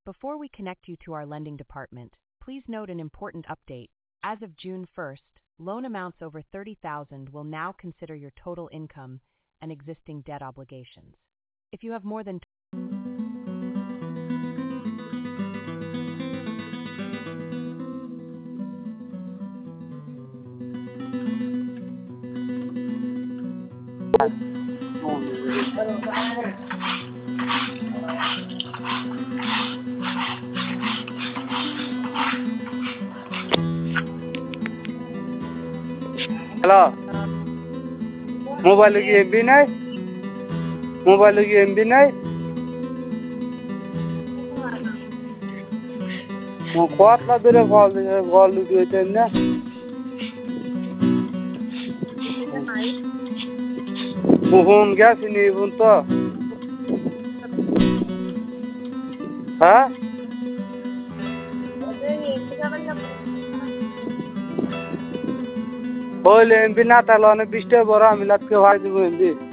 Before we connect you to our lending department, please note an important update. As of June 1st, loan amounts over $30,000 will now consider your total income and existing debt obligations. If you have more than hello mobile की MB नहीं mobile की MB नहीं कतला बेर call दिए ना phone क्या नहीं फोन तो हाँ बोले एमबी ना तालो ने 20 बड़ा मिलत के भाई देबो एमबी